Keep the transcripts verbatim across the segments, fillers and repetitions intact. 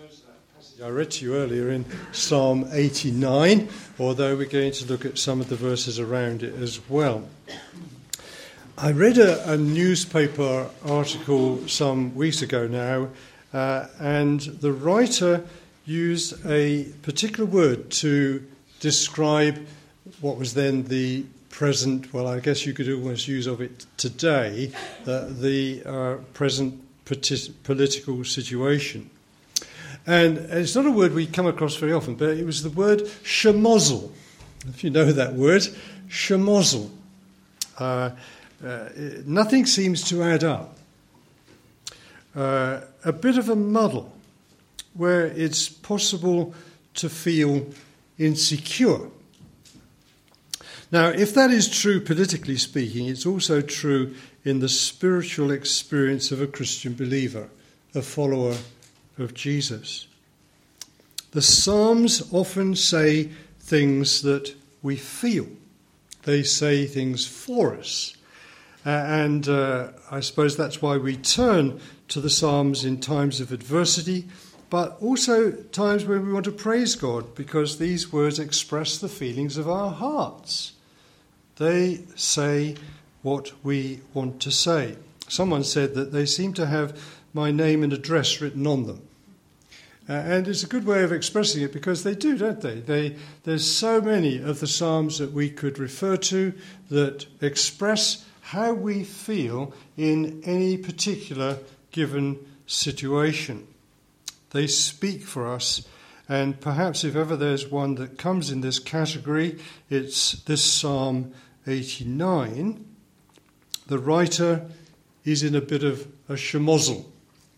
I read to you earlier in Psalm eighty-nine, although we're going to look at some of the verses around it as well. I read a, a newspaper article some weeks ago now, uh, and the writer used a particular word to describe what was then the present, well, I guess you could almost use of it today, uh, the uh, present politi- political situation. And it's not a word we come across very often, but it was the word shemozzle. If you know that word, shemozzle. Uh, uh, nothing seems to add up. Uh, a bit of a muddle where it's possible to feel insecure. Now, if that is true politically speaking, it's also true in the spiritual experience of a Christian believer, a follower of Jesus. The Psalms often say things that we feel. They say things for us. Uh, and uh, I suppose that's why we turn to the Psalms in times of adversity, but also times when we want to praise God, because these words express the feelings of our hearts. They say what we want to say. Someone said that they seem to have my name and address written on them. Uh, and it's a good way of expressing it, because they do, don't they? They there's so many of the Psalms that we could refer to that express how we feel in any particular given situation. They speak for us, and perhaps if ever there's one that comes in this category, it's this Psalm eighty-nine. The writer is in a bit of a shemozzle.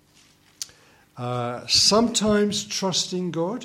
Uh, sometimes trusting God,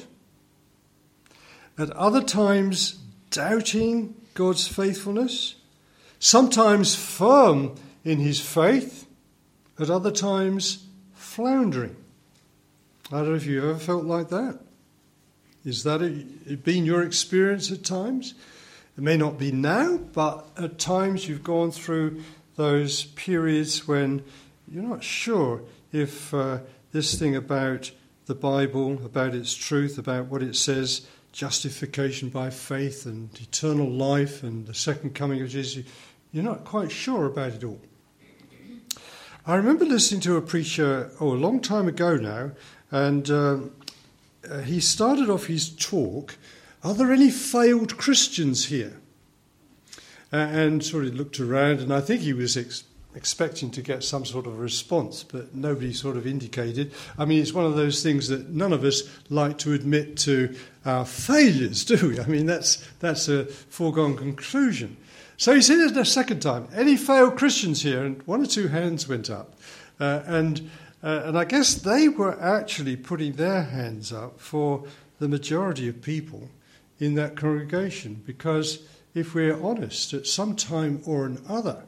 at other times doubting God's faithfulness, sometimes firm in his faith, at other times floundering. I don't know if you've ever felt like that. Is that it been your experience at times? It may not be now, but at times you've gone through those periods when you're not sure if uh, this thing about the Bible, about its truth, about what it says, justification by faith and eternal life and the second coming of Jesus, you're not quite sure about it all. I remember listening to a preacher, oh, a long time ago now, and um, uh, he started off his talk, "Are there any failed Christians here?" Uh, and sort of looked around, and I think he was ex- expecting to get some sort of response, but nobody sort of indicated. I mean, it's one of those things that none of us like to admit to our failures, do we? I mean, that's that's a foregone conclusion. So he said it a second time, "Any failed Christians here?" And one or two hands went up. Uh, and uh, and I guess they were actually putting their hands up for the majority of people in that congregation, because if we're honest, at some time or another,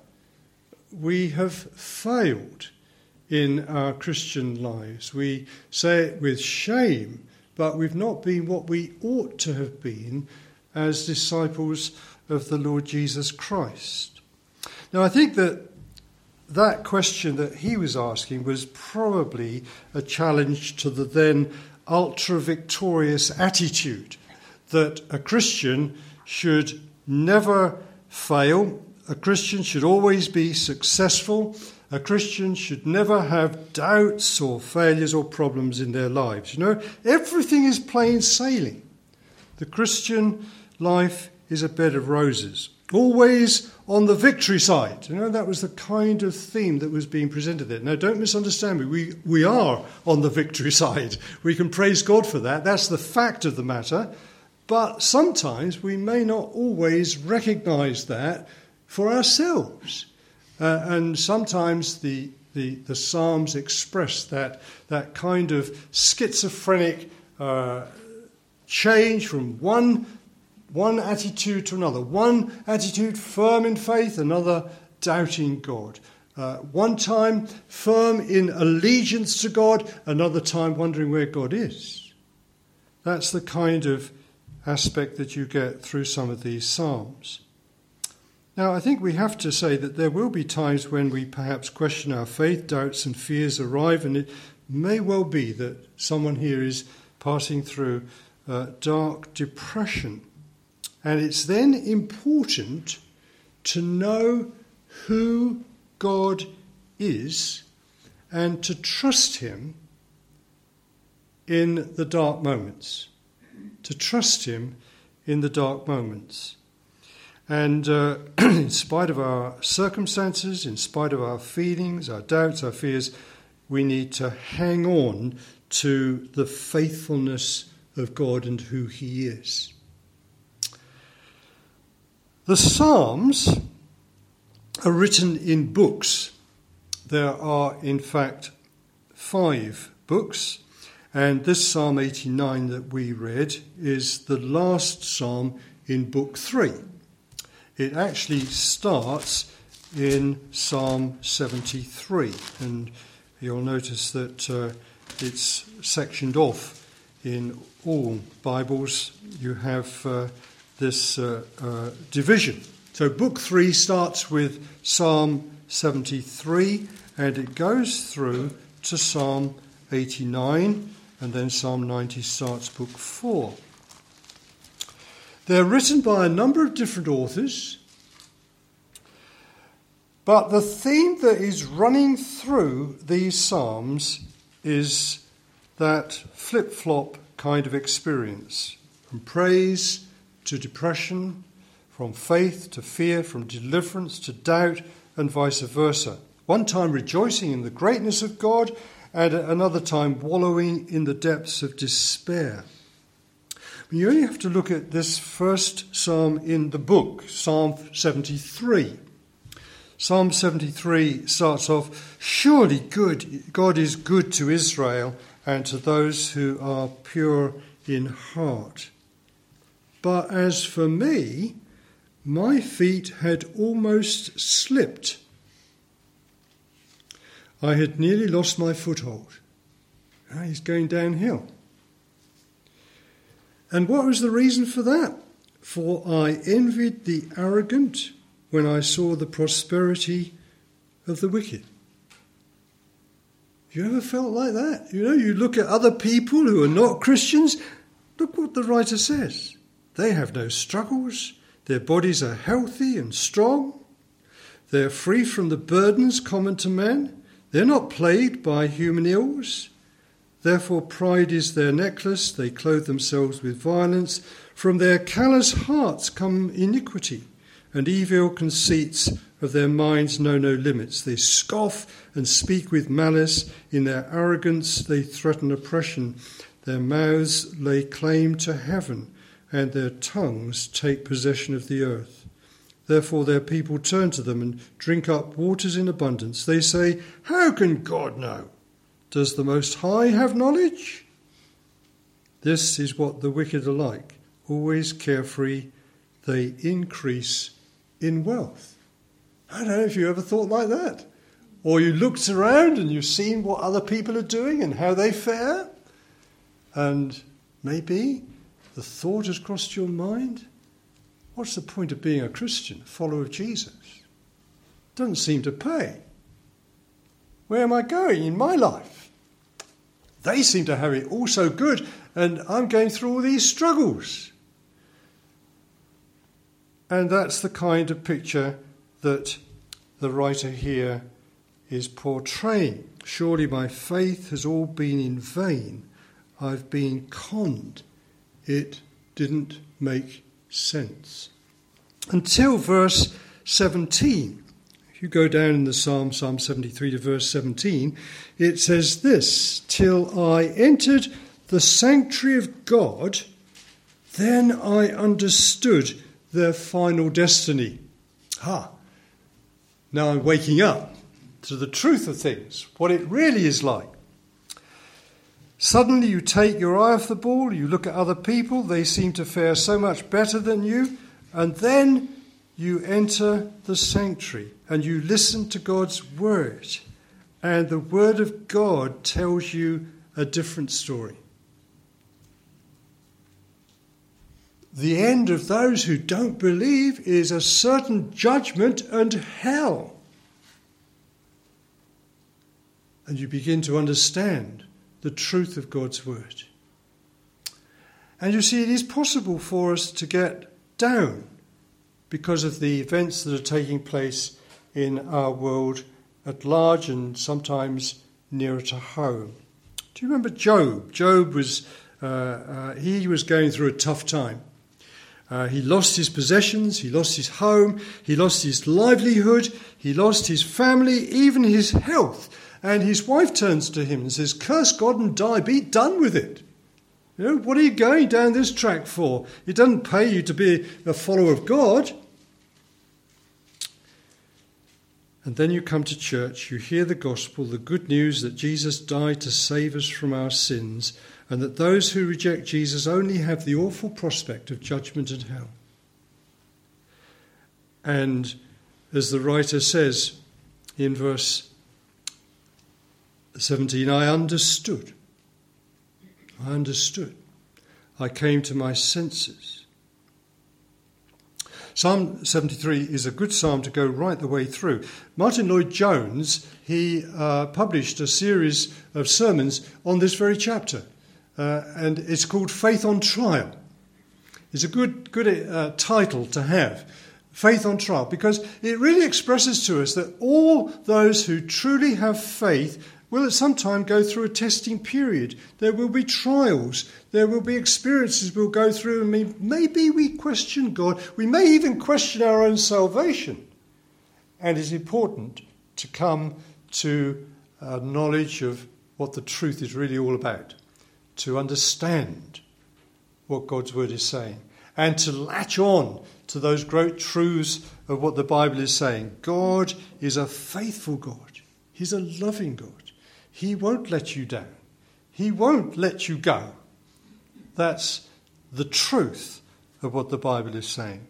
we have failed in our Christian lives. We say it with shame, but we've not been what we ought to have been as disciples of the Lord Jesus Christ. Now, I think that that question that he was asking was probably a challenge to the then ultra-victorious attitude that a Christian should never fail. A Christian should always be successful. A Christian should never have doubts or failures or problems in their lives. You know, everything is plain sailing. The Christian life is a bed of roses, always on the victory side. You know, that was the kind of theme that was being presented there. Now, don't misunderstand me. We, we are on the victory side. We can praise God for that. That's the fact of the matter. But sometimes we may not always recognise that for ourselves. Uh, and sometimes the, the, the Psalms express that, that kind of schizophrenic uh, change from one, one attitude to another. One attitude firm in faith, another doubting God. Uh, one time firm in allegiance to God, another time wondering where God is. That's the kind of aspect that you get through some of these Psalms. Now, I think we have to say that there will be times when we perhaps question our faith, doubts and fears arrive, and it may well be that someone here is passing through uh, dark depression. And it's then important to know who God is and to trust him in the dark moments. To trust him in the dark moments. And uh, in spite of our circumstances, in spite of our feelings, our doubts, our fears, we need to hang on to the faithfulness of God and who he is. The Psalms are written in books. There are, in fact, five books. And this Psalm eighty-nine that we read is the last psalm in book three. It actually starts in Psalm seventy-three, and you'll notice that uh, it's sectioned off in all Bibles. You have uh, this uh, uh, division. So book three starts with Psalm seventy-three, and it goes through to Psalm eighty-nine, and then Psalm ninety starts book four. They're written by a number of different authors, but the theme that is running through these psalms is that flip-flop kind of experience, from praise to depression, from faith to fear, from deliverance to doubt, and vice versa. One time rejoicing in the greatness of God, and at another time wallowing in the depths of despair. You only have to look at this first psalm in the book, Psalm seventy-three. Psalm seventy-three starts off, "Surely good, God is good to Israel and to those who are pure in heart. But as for me, my feet had almost slipped. I had nearly lost my foothold." Now he's going downhill. And what was the reason for that? "For I envied the arrogant when I saw the prosperity of the wicked." You ever felt like that? You know, you look at other people who are not Christians. Look what the writer says. They have no struggles. Their bodies are healthy and strong. They're free from the burdens common to men. They're not plagued by human ills. Therefore pride is their necklace. They clothe themselves with violence. From their callous hearts come iniquity, and evil conceits of their minds know no limits. They scoff and speak with malice. In their arrogance they threaten oppression. Their mouths lay claim to heaven, and their tongues take possession of the earth. Therefore their people turn to them and drink up waters in abundance. They say, "How can God know? Does the Most High have knowledge?" This is what the wicked are like, always carefree. They increase in wealth. I don't know if you ever thought like that. Or you looked around and you've seen what other people are doing and how they fare. And maybe the thought has crossed your mind, what's the point of being a Christian, a follower of Jesus? Doesn't seem to pay. Where am I going in my life? They seem to have it all so good, and I'm going through all these struggles. And that's the kind of picture that the writer here is portraying. Surely my faith has all been in vain. I've been conned. It didn't make sense. Until verse seventeen. If you go down in the Psalm, Psalm seventy-three to verse seventeen, it says this, "Till I entered the sanctuary of God, then I understood their final destiny." Ha! Now I'm waking up to the truth of things, what it really is like. Suddenly you take your eye off the ball, you look at other people, they seem to fare so much better than you, and then you enter the sanctuary and you listen to God's word, and the word of God tells you a different story. The end of those who don't believe is a certain judgment and hell. and you begin to understand the truth of God's word. And you see, it is possible for us to get down because of the events that are taking place in our world at large and sometimes nearer to home. Do you remember Job? Job was, uh, uh, he was going through a tough time. Uh, he lost his possessions, he lost his home, he lost his livelihood, he lost his family, even his health. And his wife turns to him and says, "Curse God and die, be done with it. You know, what are you going down this track for? It doesn't pay you to be a follower of God." And then you come to church, you hear the gospel, the good news that Jesus died to save us from our sins, and that those who reject Jesus only have the awful prospect of judgment and hell. And as the writer says in verse seventeen, I understood. I understood. I came to my senses. Psalm seventy-three is a good psalm to go right the way through. Martin Lloyd-Jones, he uh, published a series of sermons on this very chapter, uh, and it's called Faith on Trial. It's a good, good uh, title to have, Faith on Trial, because it really expresses to us that all those who truly have faith will at some time go through a testing period. There will be trials. There will be experiences we'll go through, and maybe we question God. We may even question our own salvation. And it's important to come to a knowledge of what the truth is really all about, to understand what God's word is saying, and to latch on to those great truths of what the Bible is saying. God is a faithful God. He's a loving God. He won't let you down. He won't let you go. That's the truth of what the Bible is saying.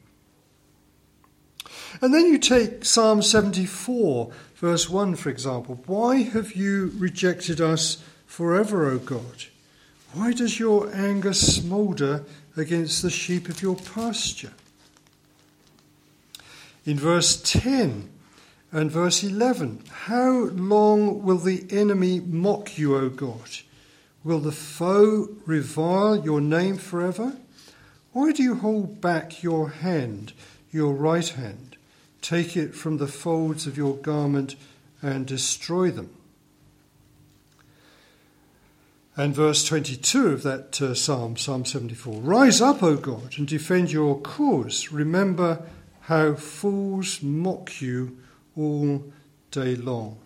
And then you take Psalm seventy-four, verse one, for example. Why have you rejected us forever, O God? Why does your anger smoulder against the sheep of your pasture? In verse ten, and verse eleven, how long will the enemy mock you, O God? Will the foe revile your name forever? Why do you hold back your hand, your right hand? Take it from the folds of your garment and destroy them. And verse twenty-two of that uh, psalm, Psalm seventy-four, rise up, O God, and defend your cause. Remember how fools mock you all day long.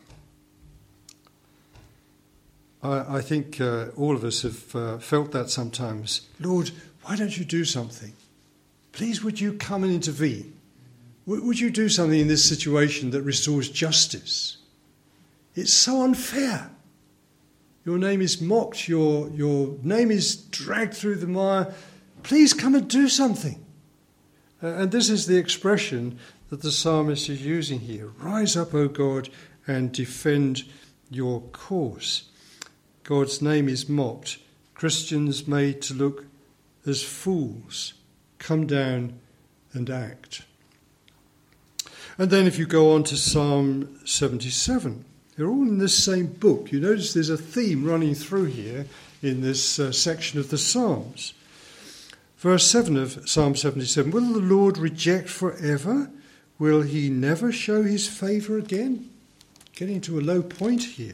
I, I think uh, all of us have uh, felt that sometimes. Lord, why don't you do something? Please, would you come and intervene? W- would you do something in this situation that restores justice? It's so unfair. Your name is mocked, your, your name is dragged through the mire. Please come and do something. Uh, and this is the expression that the psalmist is using here. Rise up, O God, and defend your cause. God's name is mocked. Christians made to look as fools. Come down and act. And then if you go on to Psalm seventy-seven, they're all in this same book. You notice there's a theme running through here in this uh, section of the Psalms. Verse seven of Psalm seventy-seven, will the Lord reject forever? Will he never show his favour again? Getting to a low point here.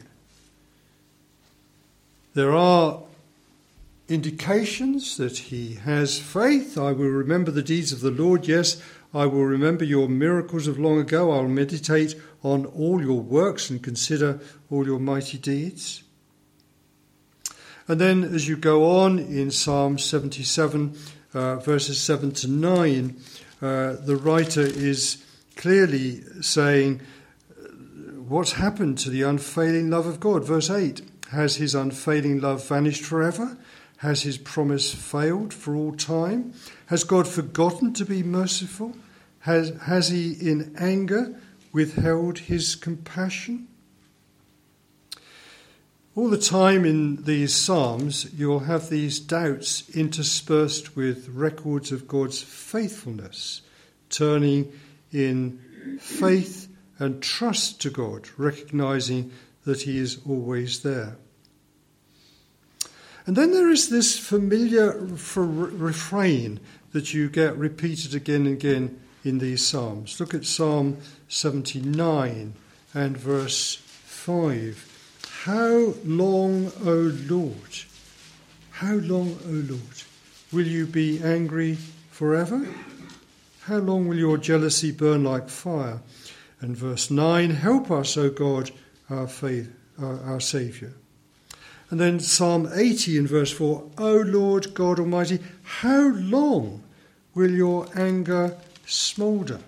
There are indications that he has faith. I will remember the deeds of the Lord. Yes, I will remember your miracles of long ago. I will meditate on all your works and consider all your mighty deeds. And then as you go on in Psalm seventy-seven, uh, verses seven to nine, uh, the writer is clearly saying what's happened to the unfailing love of God. Verse eight, has his unfailing love vanished forever? Has his promise failed for all time? Has God forgotten to be merciful? Has, has he in anger withheld his compassion? All the time in these Psalms, you'll have these doubts interspersed with records of God's faithfulness, turning in faith and trust to God, recognising that he is always there. And then there is this familiar refrain that you get repeated again and again in these Psalms. Look at Psalm seventy-nine and verse five. How long, O Lord, how long, O Lord, will you be angry forever? How long will your jealousy burn like fire? And verse nine, help us, O God, our faith, our, our Saviour. And then Psalm eighty in verse four, O Lord God Almighty, how long will your anger smoulder?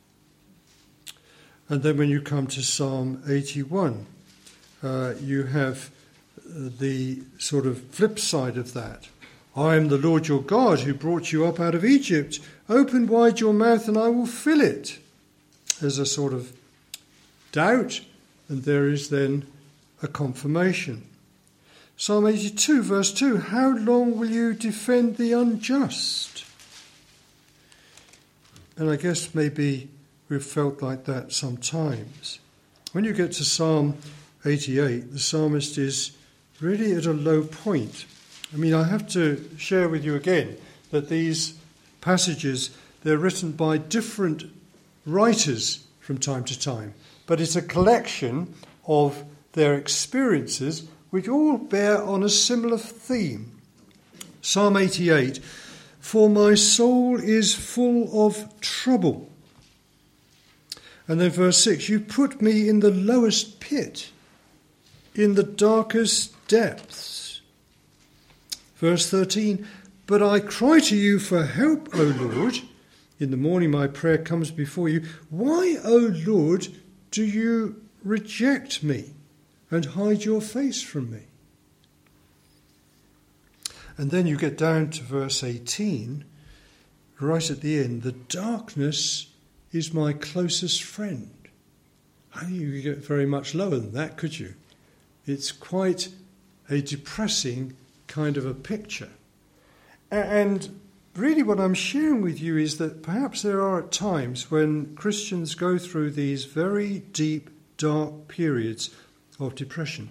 And then when you come to Psalm eighty-one, uh, you have the sort of flip side of that. I am the Lord your God who brought you up out of Egypt. Open wide your mouth and I will fill it. There's a sort of doubt, and there is then a confirmation. Psalm eighty-two, verse two, how long will you defend the unjust? And I guess maybe we've felt like that sometimes. When you get to Psalm eighty-eight, the psalmist is really at a low point. I mean, I have to share with you again that these passages, they're written by different writers from time to time, but it's a collection of their experiences which all bear on a similar theme. Psalm eighty-eight, for my soul is full of trouble. And then verse six, you put me in the lowest pit, in the darkest depths. Verse thirteen, but I cry to you for help, O Lord. In the morning my prayer comes before you. Why, O Lord, do you reject me and hide your face from me? And then you get down to verse eighteen, right at the end. The darkness is my closest friend. How do you get very much lower than that, could you? It's quite a depressing kind of a picture. And really what I'm sharing with you is that perhaps there are times when Christians go through these very deep, dark periods of depression.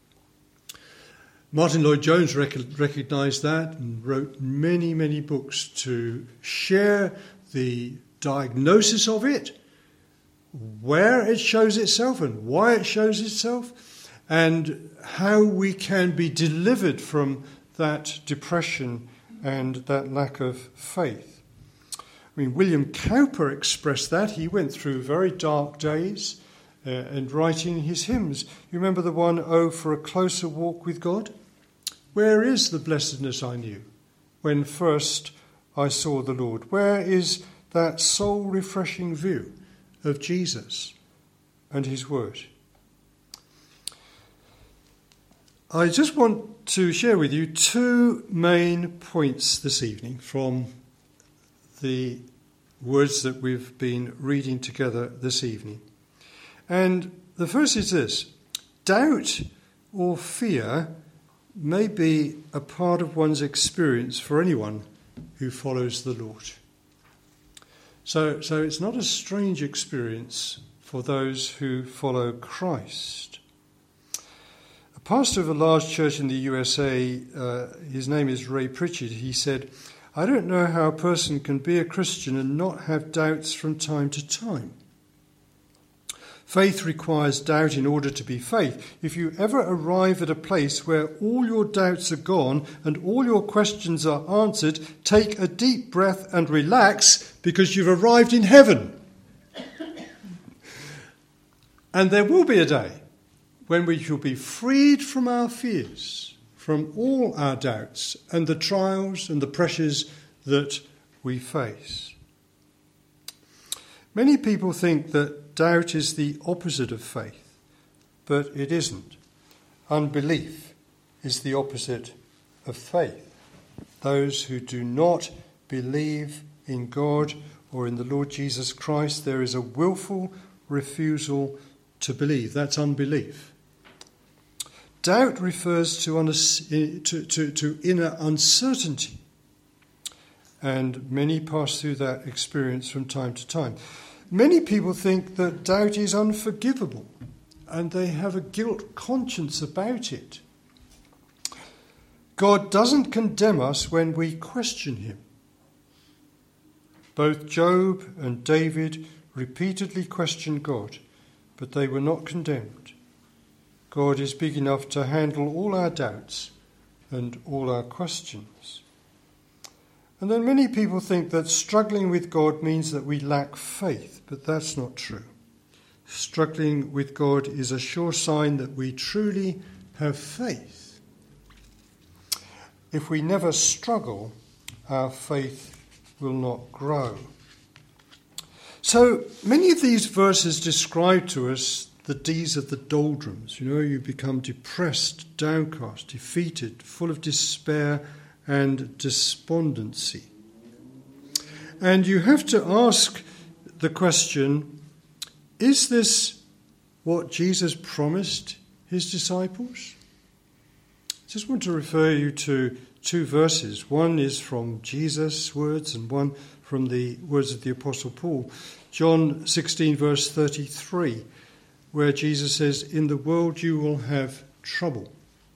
Martin Lloyd-Jones rec- recognised that and wrote many, many books to share the diagnosis of it, where it shows itself and why it shows itself, and how we can be delivered from that depression and that lack of faith. I mean, William Cowper expressed that. He went through very dark days uh, and writing his hymns. You remember the one, Oh, for a closer walk with God? Where is the blessedness I knew when first I saw the Lord? Where is that soul-refreshing view of Jesus and his word? I just want to share with you two main points this evening from the words that we've been reading together this evening. And the first is this: doubt or fear may be a part of one's experience for anyone who follows the Lord. So, so it's not a strange experience for those who follow Christ. A pastor of a large church in the U S A, uh, his name is Ray Pritchard, he said, I don't know how a person can be a Christian and not have doubts from time to time. Faith requires doubt in order to be faith. If you ever arrive at a place where all your doubts are gone and all your questions are answered, take a deep breath and relax, because you've arrived in heaven. And there will be a day when we shall be freed from our fears, from all our doubts and the trials and the pressures that we face. Many people think that doubt is the opposite of faith, but it isn't. Unbelief is the opposite of faith. Those who do not believe in God or in the Lord Jesus Christ, there is a willful refusal to believe. That's unbelief. Doubt refers to, to, to, to inner uncertainty, and many pass through that experience from time to time. Many people think that doubt is unforgivable, and they have a guilt conscience about it. God doesn't condemn us when we question him. Both Job and David repeatedly questioned God, but they were not condemned. God is big enough to handle all our doubts and all our questions. And then many people think that struggling with God means that we lack faith, but that's not true. Struggling with God is a sure sign that we truly have faith. If we never struggle, our faith will not grow. So many of these verses describe to us the deeds of the doldrums. You know, you become depressed, downcast, defeated, full of despair and despondency. And you have to ask the question, is this what Jesus promised his disciples? I just want to refer you to two verses. One is from Jesus' words and one from the words of the Apostle Paul. John sixteen, verse thirty-three, where Jesus says, "In the world you will have trouble,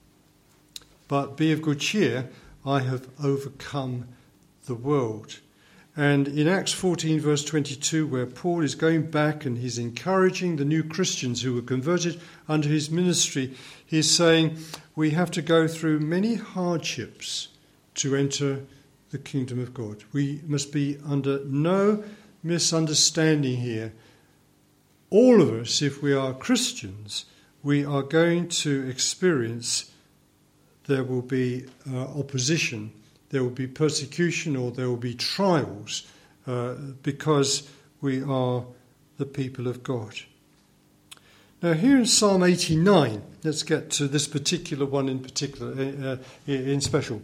but be of good cheer, I have overcome the world." And in Acts fourteen, verse twenty-two, where Paul is going back and he's encouraging the new Christians who were converted under his ministry, he's saying, we have to go through many hardships to enter the kingdom of God. We must be under no misunderstanding here. All of us, if we are Christians, we are going to experience there will be uh, opposition, there will be persecution, or there will be trials uh, because we are the people of God. Now here in Psalm eighty-nine, let's get to this particular one in particular, uh, in special.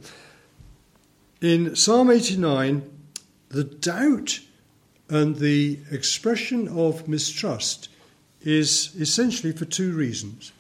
In Psalm eighty-nine, the doubt and the expression of mistrust is essentially for two reasons.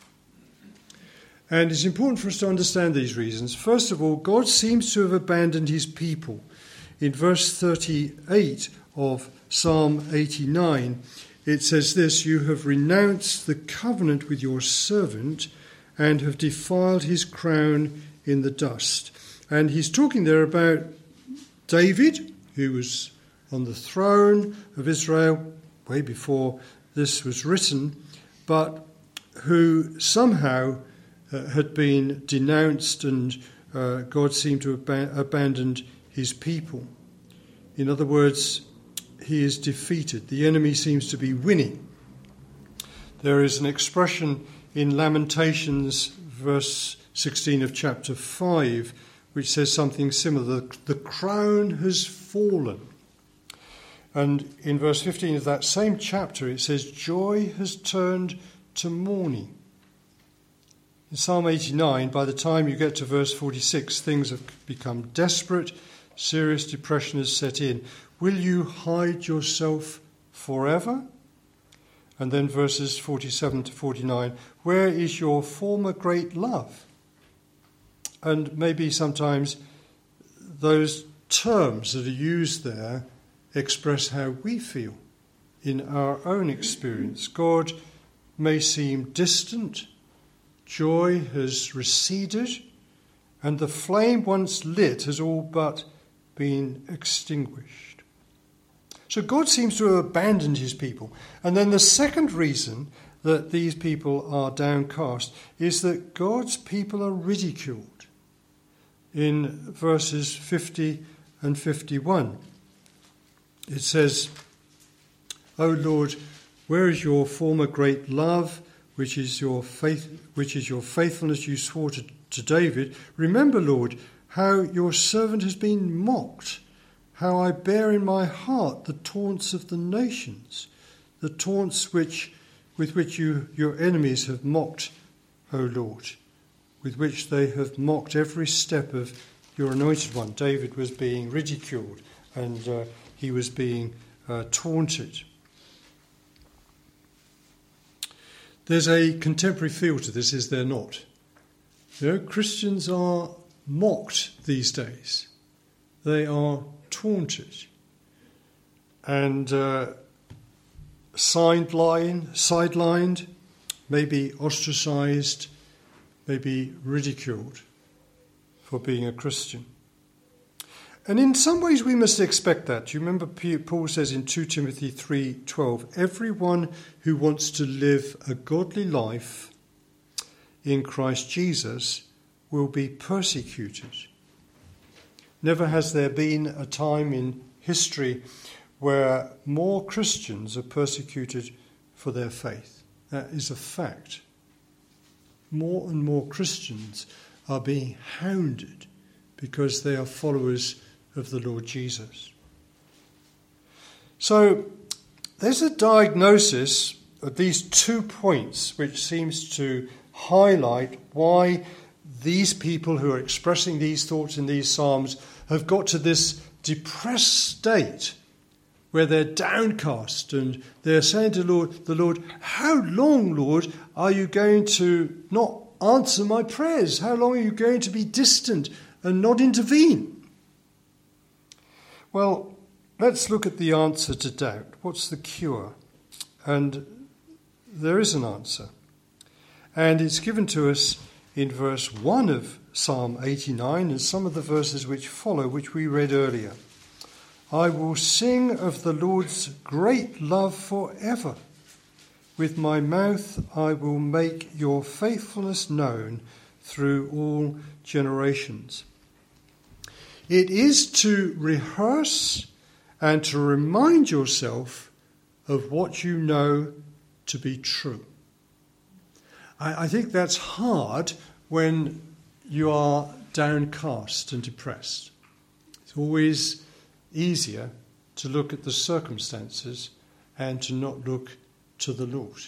And it's important for us to understand these reasons. First of all, God seems to have abandoned his people. In verse thirty-eight of Psalm eighty-nine, it says this, "You have renounced the covenant with your servant and have defiled his crown in the dust." And he's talking there about David, who was on the throne of Israel way before this was written, but who somehow uh, had been denounced, and uh, God seemed to have ab- abandoned his people. In other words, he is defeated. The enemy seems to be winning. There is an expression in Lamentations, verse sixteen of chapter five, which says something similar. The, the crown has fallen. And in verse fifteen of that same chapter, it says, joy has turned to mourning. In Psalm eighty-nine, by the time you get to verse forty-six, things have become desperate. Serious depression has set in. Will you hide yourself forever? And then verses forty-seven to forty-nine, where is your former great love? And maybe sometimes those terms that are used there express how we feel in our own experience. God may seem distant, joy has receded, and the flame once lit has all but been extinguished. So God seems to have abandoned his people. And then the second reason that these people are downcast is that God's people are ridiculed. In verses fifty and fifty-one, it says, O Lord, where is your former great love, which is your faith, which is your faithfulness you swore to, to David? Remember, Lord, how your servant has been mocked, how I bear in my heart the taunts of the nations, the taunts which with which you your enemies have mocked, O Lord, with which they have mocked every step of your anointed one. David was being ridiculed and uh, he was being uh, taunted. There's a contemporary feel to this, is there not? You know, Christians are mocked these days. They are taunted and uh, sidelined, sidelined, maybe ostracized, maybe ridiculed for being a Christian. And in some ways we must expect that. Do you remember Paul says in Second Timothy three twelve, everyone who wants to live a godly life in Christ Jesus will be persecuted. Never has there been a time in history where more Christians are persecuted for their faith. That is a fact. More and more Christians are being hounded because they are followers of the Lord Jesus. So there's a diagnosis of these two points which seems to highlight why these people who are expressing these thoughts in these psalms have got to this depressed state where they're downcast and they're saying to Lord, the Lord, how long, Lord, are you going to not answer my prayers? How long are you going to be distant and not intervene? Well, let's look at the answer to doubt. What's the cure? And there is an answer. And it's given to us in verse one of Psalm eighty-nine and some of the verses which follow, which we read earlier. I will sing of the Lord's great love forever. With my mouth I will make your faithfulness known through all generations. It is to rehearse and to remind yourself of what you know to be true. I, I think that's hard when you are downcast and depressed. It's always easier to look at the circumstances and to not look to the Lord.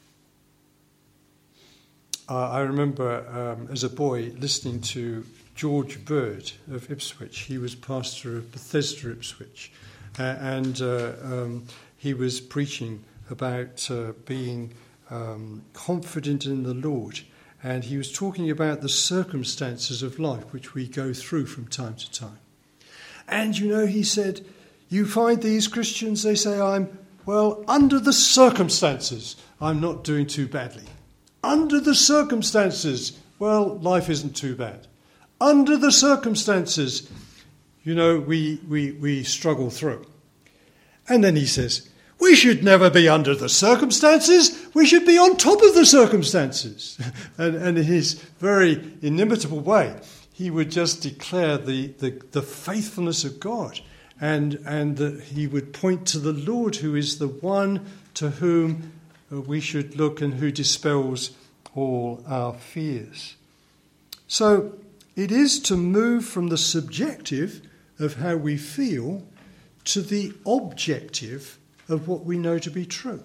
Uh, I remember um, as a boy listening to George Bird of Ipswich. He was pastor of Bethesda, Ipswich, uh, and uh, um, he was preaching about uh, being um, confident in the Lord. And he was talking about the circumstances of life which we go through from time to time. And, you know, he said, you find these Christians, they say, I'm, well, under the circumstances, I'm not doing too badly. Under the circumstances, well, life isn't too bad. Under the circumstances, you know, we, we, we struggle through. And then he says, we should never be under the circumstances. We should be on top of the circumstances. and, and in his very inimitable way, he would just declare the, the, the faithfulness of God. And, and that he would point to the Lord, who is the one to whom we should look and who dispels all our fears. So it is to move from the subjective of how we feel to the objective of what we know to be true.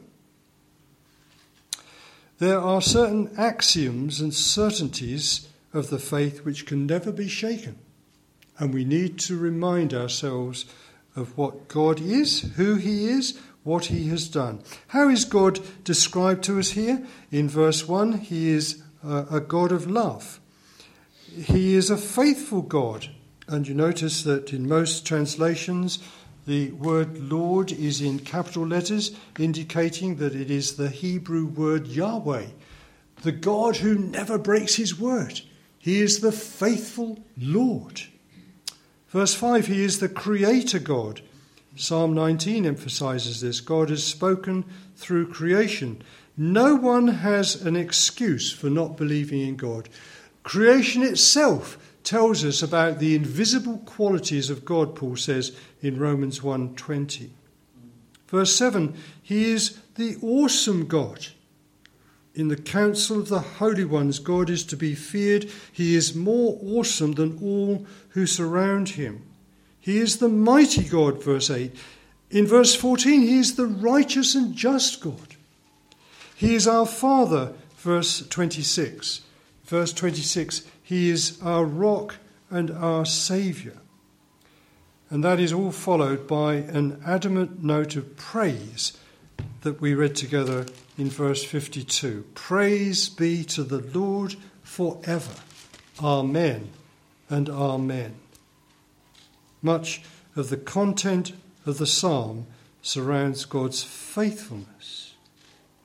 There are certain axioms and certainties of the faith which can never be shaken, and we need to remind ourselves of what God is, who he is, what he has done. How is God described to us here? In verse one, he is a, a God of love. He is a faithful God. And you notice that in most translations, the word Lord is in capital letters, indicating that it is the Hebrew word Yahweh, the God who never breaks his word. He is the faithful Lord. Verse five, he is the creator God. Psalm nineteen emphasizes this. God has spoken through creation. No one has an excuse for not believing in God. Creation itself tells us about the invisible qualities of God, Paul says in Romans one twenty. Verse seven, he is the awesome God. In the council of the holy ones, God is to be feared. He is more awesome than all who surround him. He is the mighty God, verse eight. In verse fourteen, he is the righteous and just God. He is our Father, verse twenty-six. Verse twenty-six, he is our rock and our Saviour. And that is all followed by an adamant note of praise that we read together in verse fifty-two. Praise be to the Lord forever. Amen and amen. Much of the content of the psalm surrounds God's faithfulness.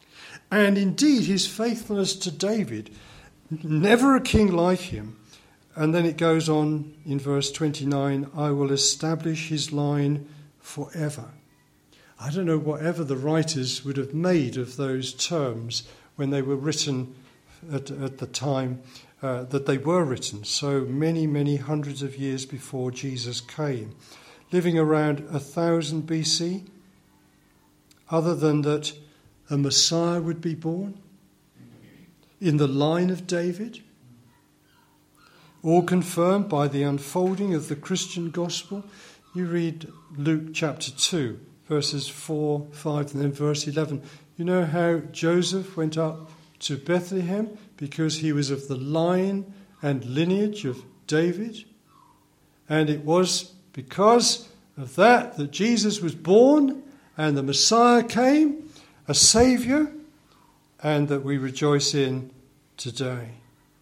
And indeed, his faithfulness to David, never a king like him. And then it goes on in verse twenty-nine, I will establish his line forever. I don't know whatever the writers would have made of those terms when they were written at, at the time uh, that they were written, so many, many hundreds of years before Jesus came, living around one thousand B C, other than that a Messiah would be born in the line of David, all confirmed by the unfolding of the Christian gospel. You read Luke chapter two, verses four, five, and then verse eleven. You know how Joseph went up to Bethlehem because he was of the line and lineage of David. And it was because of that that Jesus was born and the Messiah came, a Saviour, and that we rejoice in today.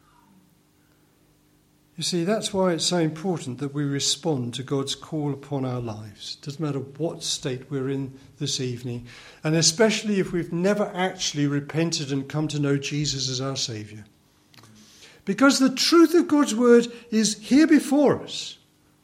You see, that's why it's so important that we respond to God's call upon our lives. It doesn't matter what state we're in this evening, and especially if we've never actually repented and come to know Jesus as our Saviour. Because the truth of God's word is here before us.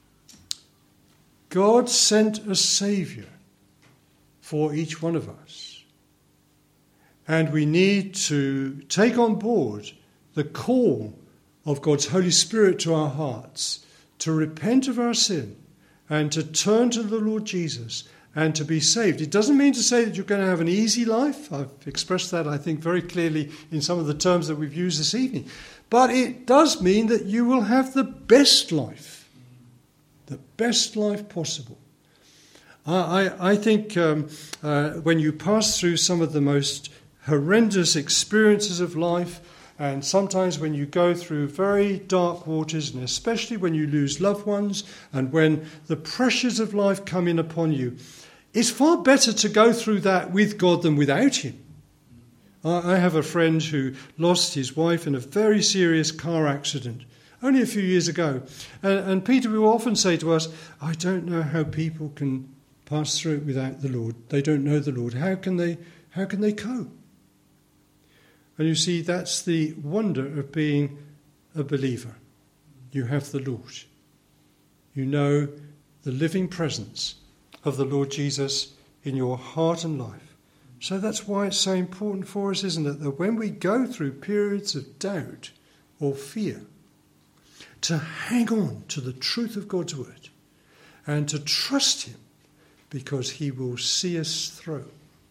God sent a Saviour for each one of us. And we need to take on board the call of God's Holy Spirit to our hearts, to repent of our sin and to turn to the Lord Jesus and to be saved. It doesn't mean to say that you're going to have an easy life. I've expressed that, I think, very clearly in some of the terms that we've used this evening. But it does mean that you will have the best life, the best life possible. I, I, I think um, uh, when you pass through some of the most horrendous experiences of life, and sometimes when you go through very dark waters, and especially when you lose loved ones and when the pressures of life come in upon you, it's far better to go through that with God than without him. I have a friend who lost his wife in a very serious car accident only a few years ago. And, and Peter will often say to us, I don't know how people can pass through it without the Lord. They don't know the Lord. How can they, how can they cope? And you see, that's the wonder of being a believer. You have the Lord. You know the living presence of the Lord Jesus in your heart and life. So that's why it's so important for us, isn't it, that when we go through periods of doubt or fear, to hang on to the truth of God's word and to trust him, because he will see us through.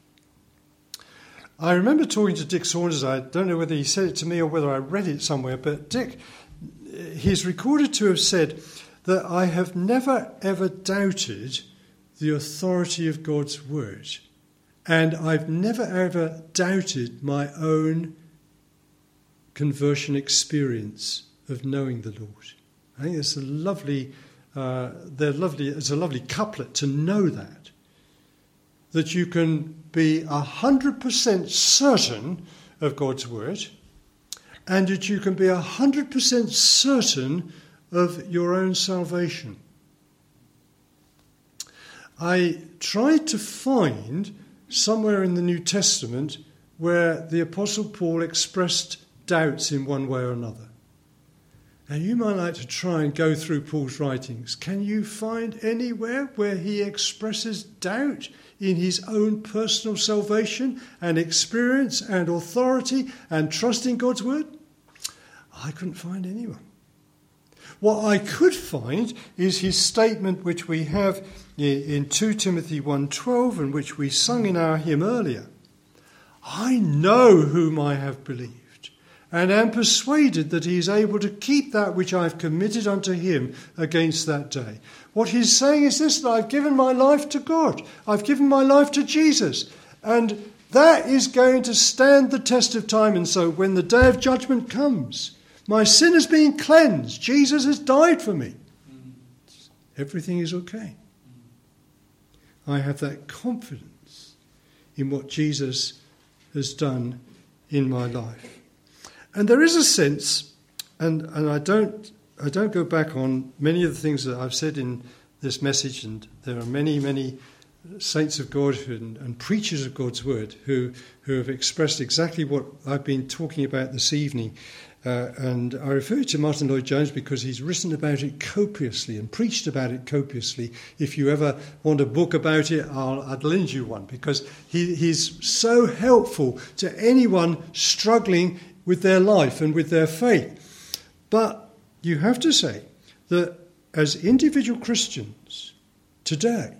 I remember talking to Dick Saunders. I don't know whether he said it to me or whether I read it somewhere, but Dick, he's recorded to have said that I have never ever doubted the authority of God's word, and I've never ever doubted my own conversion experience of knowing the Lord. I think it's a lovely, uh, they're lovely. It's a lovely couplet to know that. That you can be a hundred percent certain of God's word, and that you can be a hundred percent certain of your own salvation. I tried to find somewhere in the New Testament where the Apostle Paul expressed doubts in one way or another. Now, you might like to try and go through Paul's writings. Can you find anywhere where he expresses doubt in his own personal salvation and experience and authority and trust in God's word? I couldn't find anyone. What I could find is his statement, which we have in Second Timothy one twelve and which we sung in our hymn earlier. I know whom I have believed, and am persuaded that he is able to keep that which I have committed unto him against that day. What he's saying is this, that I've given my life to God. I've given my life to Jesus. And that is going to stand the test of time. And so when the day of judgment comes, my sin has been cleansed. Jesus has died for me. Everything is okay. I have that confidence in what Jesus has done in my life. And there is a sense, and, and I don't I don't go back on many of the things that I've said in this message, and there are many, many saints of God and, and preachers of God's word who, who have expressed exactly what I've been talking about this evening. Uh, and I refer to Martin Lloyd-Jones because he's written about it copiously and preached about it copiously. If you ever want a book about it, I'll, I'd lend you one, because he, he's so helpful to anyone struggling with their life and with their faith. But you have to say that as individual Christians today,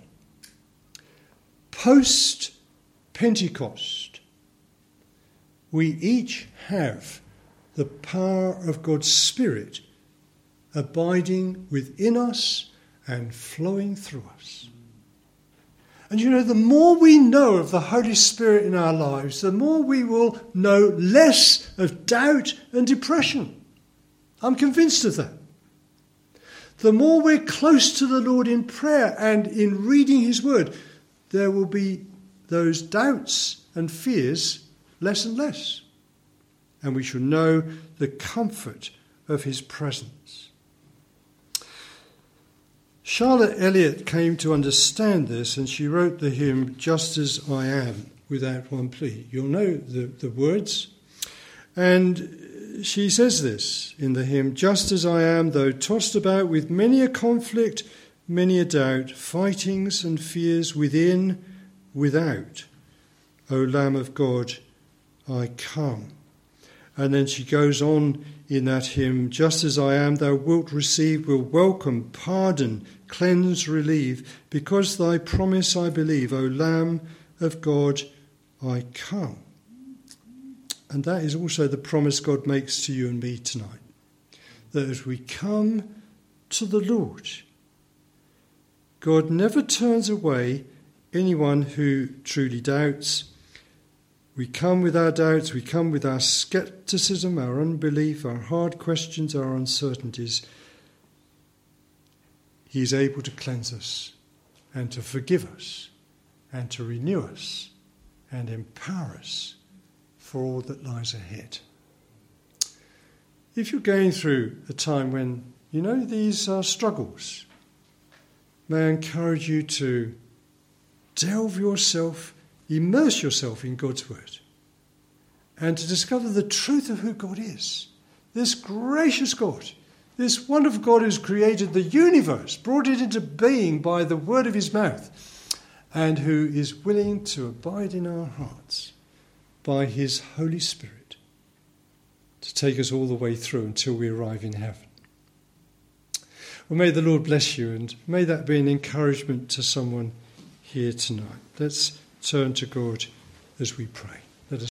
post-Pentecost, we each have the power of God's Spirit abiding within us and flowing through us. And you know, the more we know of the Holy Spirit in our lives, the more we will know less of doubt and depression. I'm convinced of that. The more we're close to the Lord in prayer and in reading his word, there will be those doubts and fears less and less. And we shall know the comfort of his presence. Charlotte Elliott came to understand this, and she wrote the hymn, Just As I Am, Without One Plea. You'll know the, the words. And she says this in the hymn, Just as I am, though tossed about with many a conflict, many a doubt, fightings and fears within, without, O Lamb of God, I come. And then she goes on in that hymn, just as I am, thou wilt receive, will welcome, pardon, cleanse, relieve, because thy promise I believe, O Lamb of God, I come. And that is also the promise God makes to you and me tonight, that as we come to the Lord, God never turns away anyone who truly doubts. We come with our doubts, we come with our scepticism, our unbelief, our hard questions, our uncertainties. He is able to cleanse us and to forgive us and to renew us and empower us for all that lies ahead. If you're going through a time when, you know, these are struggles, may I encourage you to delve yourself, immerse yourself in God's word, and to discover the truth of who God is. This gracious God, this wonderful God who's created the universe, brought it into being by the word of his mouth, and who is willing to abide in our hearts by his Holy Spirit to take us all the way through until we arrive in heaven. Well, may the Lord bless you, and may that be an encouragement to someone here tonight. Let's turn to God as we pray.